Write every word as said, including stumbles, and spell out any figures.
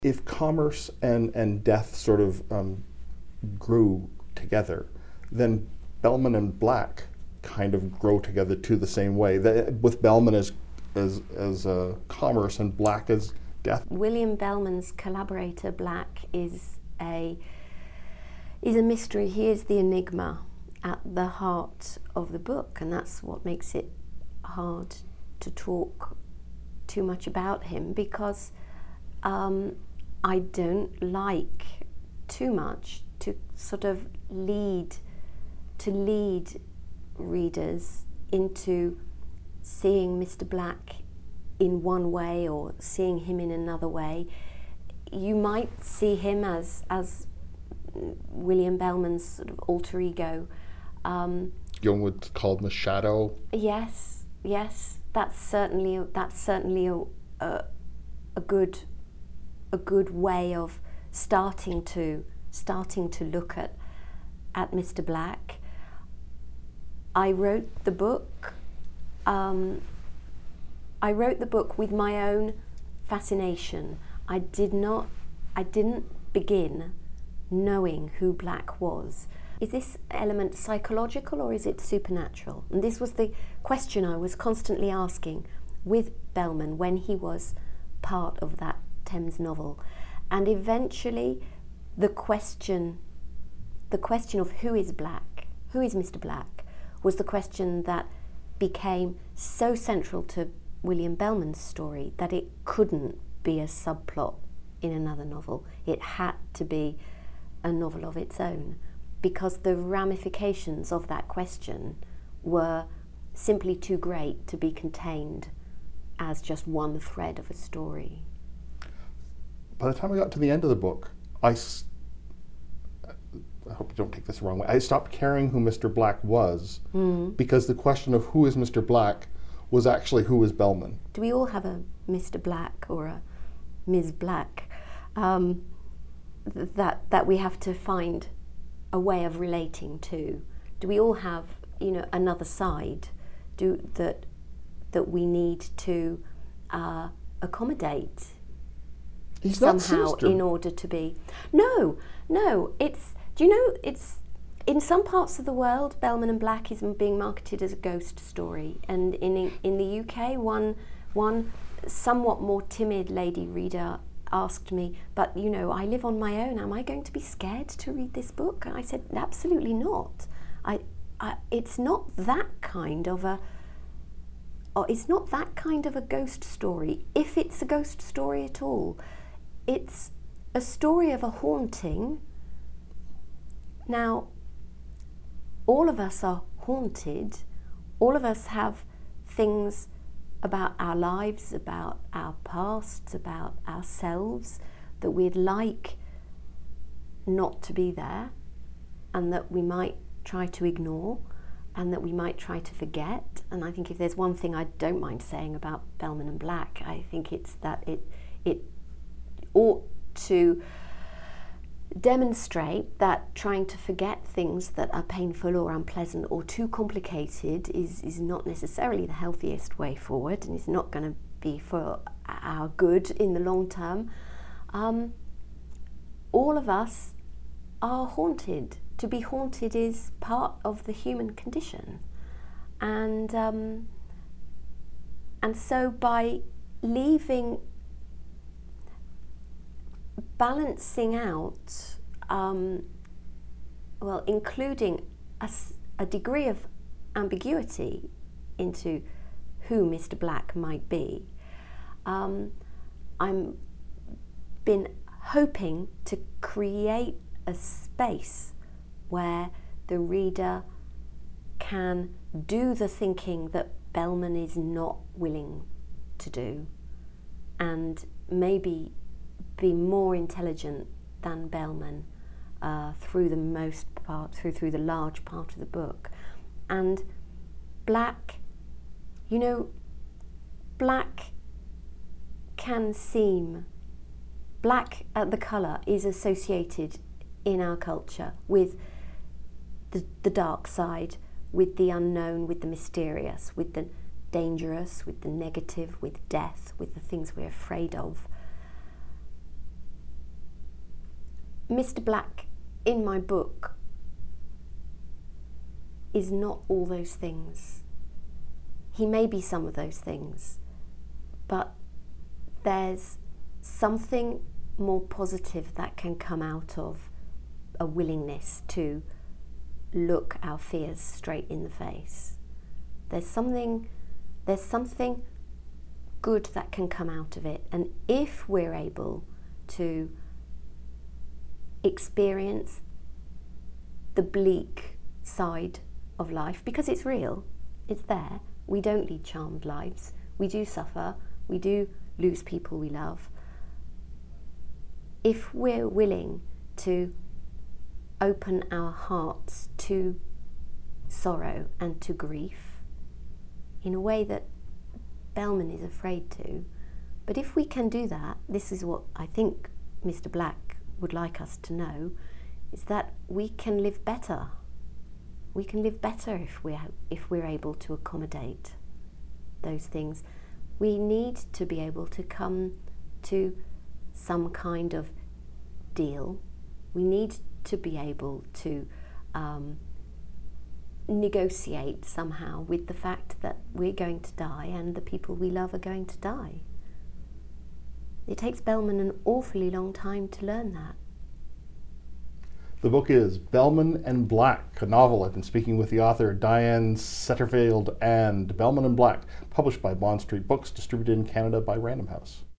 If commerce and, and death sort of um, grew together, then Bellman and Black kind of grow together too the same way. The, with Bellman as as as uh, commerce and Black as death. William Bellman's collaborator Black is a is a mystery. He is the enigma at the heart of the book, and that's what makes it hard to talk too much about him, because um, I don't like too much to sort of lead to lead readers into seeing Mister Black in one way or seeing him in another way. You might see him as as William Bellman's sort of alter ego. Um, Young would call him a shadow. Yes, yes, that's certainly that's certainly a, a a good a good way of starting to starting to look at at Mister Black. I wrote the book. Um, I wrote the book with my own fascination. I did not. I didn't begin knowing who Black was. Is this element psychological or is it supernatural? And this was the question I was constantly asking with Bellman when he was part of that Thames novel. And eventually the question, the question of who is Black, who is Mister Black, was the question that became so central to William Bellman's story that it couldn't be a subplot in another novel. It had to be a novel of its own, because the ramifications of that question were simply too great to be contained as just one thread of a story. By the time I got to the end of the book, I, s- I hope you don't take this the wrong way, I stopped caring who Mister Black was, mm. because the question of who is Mister Black was actually who is Bellman. Do we all have a Mister Black or a Miz Black um, th- that that we have to find a way of relating to? Do we all have, you know, another side do that that we need to uh, accommodate He's somehow not sinister. In order to be? No, no. It's do you know it's in some parts of the world, Bellman and Black is being marketed as a ghost story, and in in the U K, one one somewhat more timid lady reader asked me, but you know, I live on my own, am I going to be scared to read this book? And I said, absolutely not. I, I it's not that kind of a or it's not that kind of a ghost story, if it's a ghost story at all. It's a story of a haunting. Now, all of us are haunted. All of us have things about our lives, about our pasts, about ourselves that we'd like not to be there, and that we might try to ignore, and that we might try to forget. And I think if there's one thing I don't mind saying about Bellman and Black, I think it's that it it ought to demonstrate that trying to forget things that are painful or unpleasant or too complicated is, is not necessarily the healthiest way forward, and is not going to be for our good in the long term. Um, all of us are haunted. To be haunted is part of the human condition. And, um, and so by leaving balancing out, um, well, including a, a degree of ambiguity into who Mister Black might be, um, I'm been hoping to create a space where the reader can do the thinking that Bellman is not willing to do, and maybe be more intelligent than Bellman uh, through the most part, through through the large part of the book. And Black, you know, Black can seem, Black, uh, the colour, is associated in our culture with the, the dark side, with the unknown, with the mysterious, with the dangerous, with the negative, with death, with the things we're afraid of. Mister Black in my book is not all those things. He may be some of those things, but there's something more positive that can come out of a willingness to look our fears straight in the face. There's something, there's something good that can come out of it, and if we're able to experience the bleak side of life, because it's real, it's there. We don't lead charmed lives. We do suffer. We do lose people we love. If we're willing to open our hearts to sorrow and to grief in a way that Bellman is afraid to, but if we can do that, this is what I think Mister Black would like us to know, is that we can live better. We can live better if we're, if we're able to accommodate those things. We need to be able to come to some kind of deal. We need to be able to um, negotiate somehow with the fact that we're going to die and the people we love are going to die. It takes Bellman an awfully long time to learn that. The book is Bellman and Black, a novel. I've been speaking with the author Diane Setterfield, and Bellman and Black, published by Bond Street Books, distributed in Canada by Random House.